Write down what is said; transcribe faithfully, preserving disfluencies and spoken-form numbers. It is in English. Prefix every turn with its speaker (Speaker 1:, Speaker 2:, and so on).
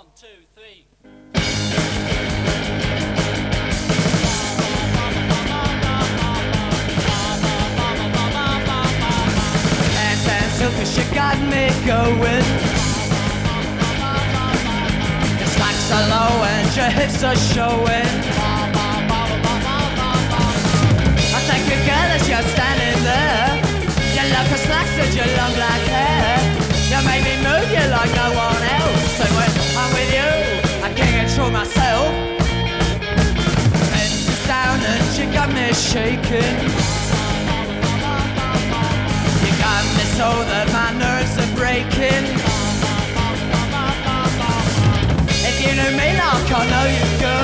Speaker 1: One, two, three.
Speaker 2: Dance, dance, look, 'cause she got me going. Your slacks are low and your hips are showing. I take a girl as you're standing there. You love her slacks and your long black hair. You make me move you like no one else. So when I'm with you, I can't control myself. Head is down and you got me shaking. You got me so that my nerves are breaking. If you knew me like I know you do,